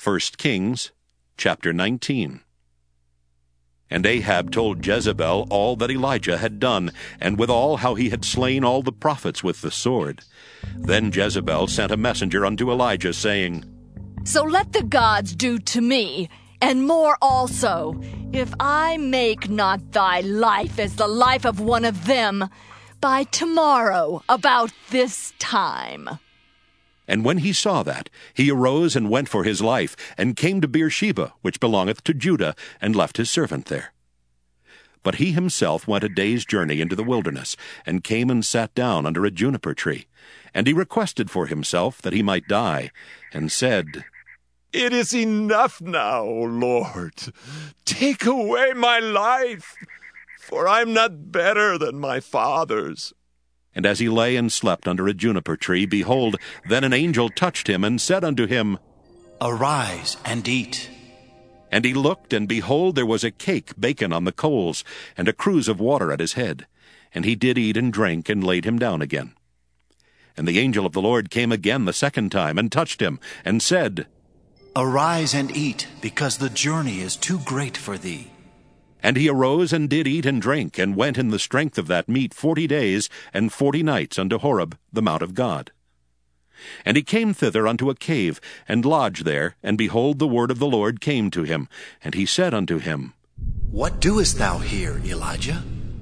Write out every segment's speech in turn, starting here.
1 Kings chapter 19. And Ahab told Jezebel all that Elijah had done, and withal how he had slain all the prophets with the sword. Then Jezebel sent a messenger unto Elijah, saying, So let the gods do to me, and more also, if I make not thy life as the life of one of them by tomorrow about this time. And when he saw that, he arose and went for his life, and came to Beersheba, which belongeth to Judah, and left his servant there. But he himself went a day's journey into the wilderness, and came and sat down under a juniper tree. And he requested for himself that he might die, and said, It is enough now, O Lord. Take away my life, for I am not better than my fathers. And as he lay and slept under a juniper tree, behold, then an angel touched him, and said unto him, Arise and eat. And he looked, and behold, there was a cake baken on the coals, and a cruse of water at his head. And he did eat and drink, and laid him down again. And the angel of the Lord came again the second time, and touched him, and said, Arise and eat, because the journey is too great for thee. And he arose and did eat and drink, and went in the strength of that meat 40 days and 40 nights unto Horeb, the mount of God. And he came thither unto a cave, and lodged there, and behold, the word of the Lord came to him. And he said unto him, What doest thou here, Elijah?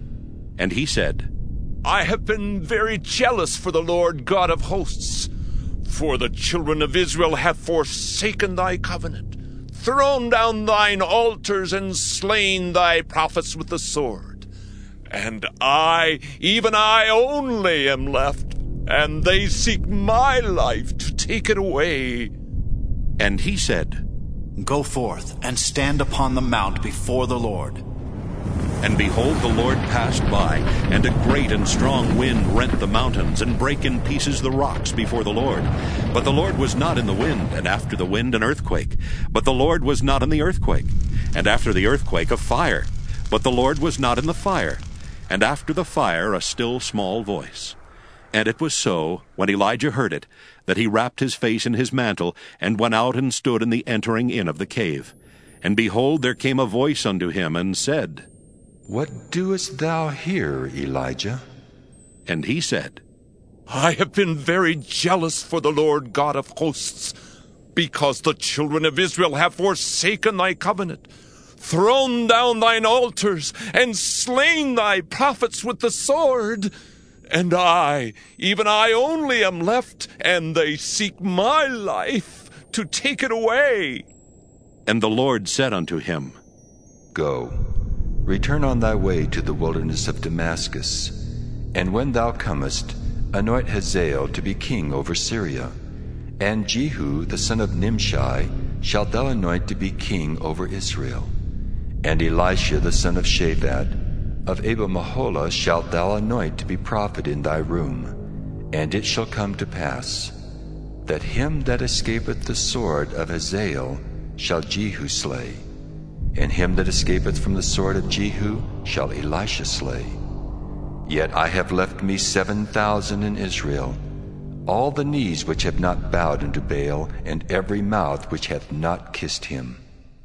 And he said, I have been very jealous for the Lord God of hosts, for the children of Israel have forsaken thy covenant, thrown down thine altars, and slain thy prophets with the sword. And I, even I only, am left, and they seek my life to take it away. And he said, Go forth, and stand upon the mount before the Lord. And behold, the Lord passed by, and a great and strong wind rent the mountains, and brake in pieces the rocks before the Lord. But the Lord was not in the wind, and after the wind an earthquake. But the Lord was not in the earthquake. And after the earthquake a fire. But the Lord was not in the fire. And after the fire a still small voice. And it was so, when Elijah heard it, that he wrapped his face in his mantle, and went out and stood in the entering in of the cave. And behold, there came a voice unto him, and said, What doest thou here, Elijah? And he said, I have been very jealous for the Lord God of hosts, because the children of Israel have forsaken thy covenant, thrown down thine altars, and slain thy prophets with the sword. And I, even I only, am left, and they seek my life to take it away. And the Lord said unto him, Go, return on thy way to the wilderness of Damascus, and when thou comest, anoint Hazael to be king over Syria, and Jehu the son of Nimshi shalt thou anoint to be king over Israel, and Elisha the son of Shaphat of Abel-Meholah shalt thou anoint to be prophet in thy room. And it shall come to pass, that him that escapeth the sword of Hazael shall Jehu slay, and him that escapeth from the sword of Jehu shall Elisha slay. Yet I have left me 7,000 in Israel, all the knees which have not bowed unto Baal, and every mouth which hath not kissed him.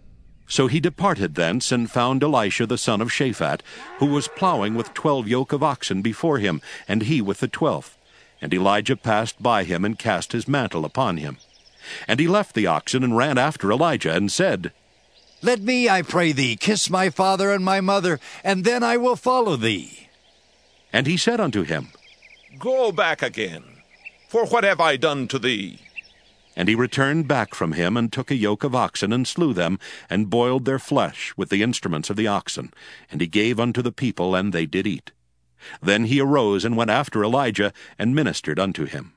So he departed thence, and found Elisha the son of Shaphat, who was plowing with 12 yoke of oxen before him, and he with the 12th. And Elijah passed by him, and cast his mantle upon him. And he left the oxen, and ran after Elijah, and said, Let me, I pray thee, kiss my father and my mother, and then I will follow thee. And he said unto him, Go back again, for what have I done to thee? And he returned back from him, and took a yoke of oxen, and slew them, and boiled their flesh with the instruments of the oxen. And he gave unto the people, and they did eat. Then he arose, and went after Elijah, and ministered unto him.